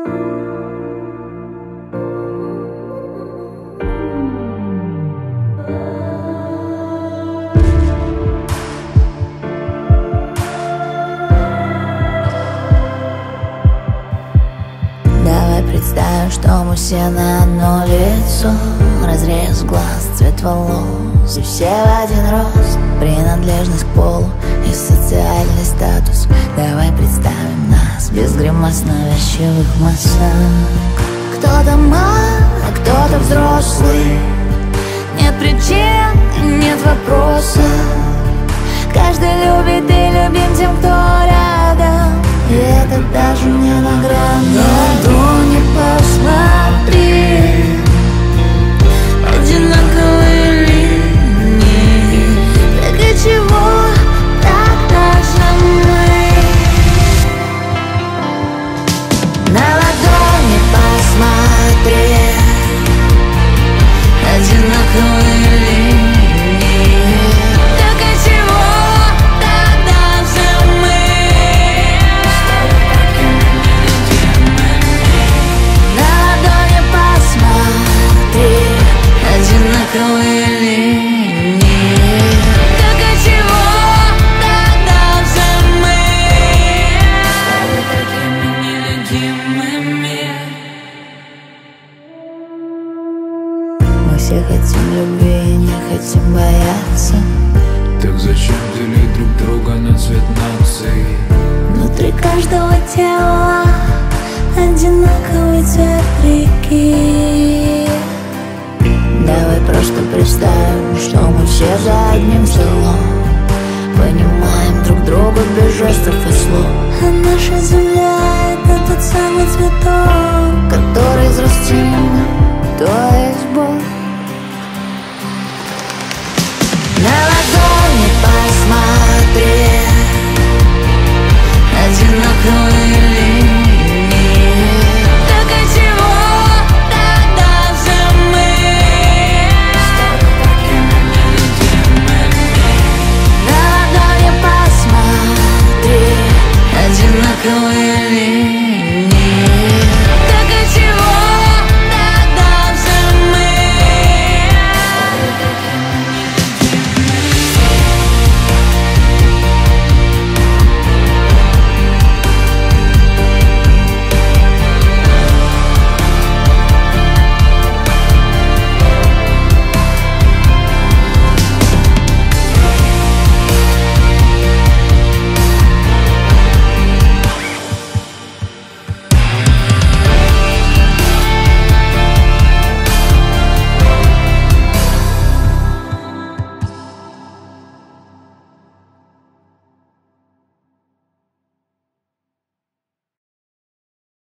Представим, что мы все на одно лицо, разрез глаз, цвет волос, и все в один рост, принадлежность к полу и социальный статус. Давай представим нас без гримас навязчивых масок. Кто-то мал, а кто-то взрослый. Нет причин, нет вопросов. Каждый любит и любим тем, кто рядом. И это даже не награда. На ладони посмотри, одинаковые линии. Так и чего тогда же мы? На ладони посмотри, одинаковые линии. Одинаковые линии. Так и чего тогда же мы стали такими нелюдимыми? Мы все хотим любви и не хотим бояться. Так зачем делить друг друга на цвет нации? Внутри каждого тела одинаковый цвет реки. Давай просто представим, что мы все за одним столом, понимаем друг друга без жестов и слов. А наша земля — это тот самый цветок, который взрастим мы, то есть Бог. На ладони посмотри, одинаковые линии. Одинаковые линии.